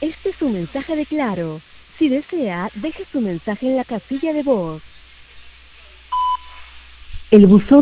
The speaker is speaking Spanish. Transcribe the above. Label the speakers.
Speaker 1: Este es un mensaje de Claro. Si desea, deje su mensaje en la casilla de voz. El buzón